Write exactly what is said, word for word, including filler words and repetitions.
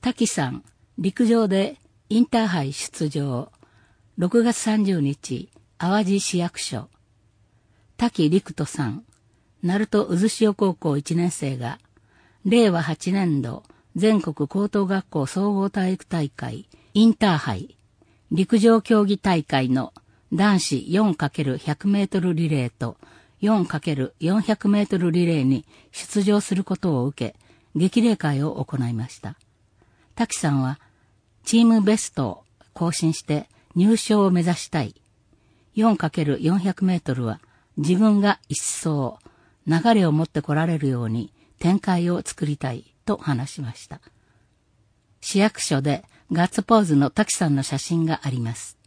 滝さん、陸上でインターハイ出場。ろくがつさんじゅうにち、淡路市役所。滝陸斗さん、鳴門渦潮高校いちねん生が、れいわはちねんど全国高等学校総合体育大会インターハイ陸上競技大会の男子 よんかけるひゃくメートル リレーと よんかけるよんひゃくメートル リレーに出場することを受け、激励会を行いました。滝さんは、チームベストを更新して入賞を目指したい。よんかけるよんひゃくメートル は自分が一走、流れを持ってこられるように展開を作りたいと話しました。市役所でガッツポーズの滝さんの写真があります。